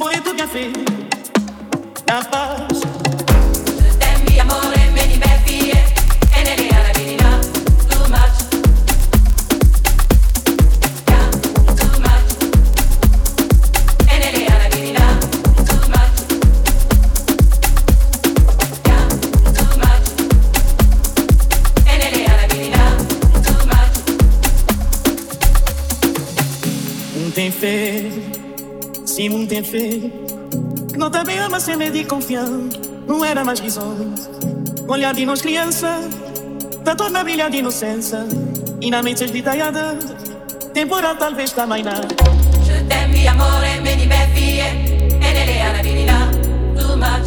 muito bien fait. La paz. Je t'aime, mi amore, me diverti e nelle alla too much. Yeah, too much. E nelle alla too much. Yeah, too much. E nelle alla too much. Muito tem feito, sim, muito tem feito. Não também ama sem medo e confiança. Não era mais risonho. Olhar de nós criança, da torna brilhar de inocência. E na mente esvitalhada, temporal talvez também não. Je t'aime, mi amore, me diverti e nelle alla too much.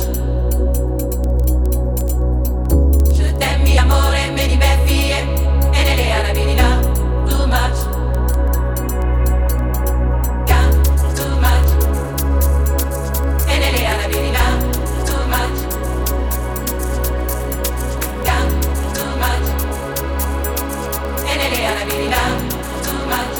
Je t'aime, mi amore, me diverti e nelle alla too much. Yeah, too much. E nelle alla too much. Yeah, too much. E nelle alla too much.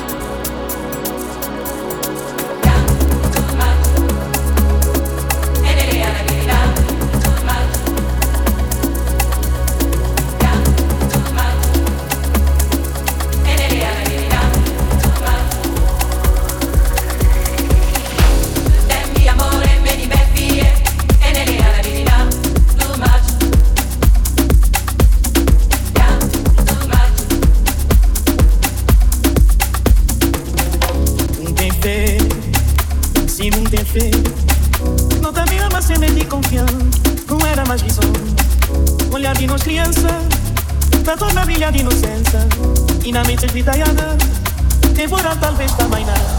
Sim, muito tem feito. Não também ama sem medo e confiança. Não era mais risonho. Olhar de nós criança, da torna brilhar de inocência. E na mente esvitalhada, temporal talvez também não.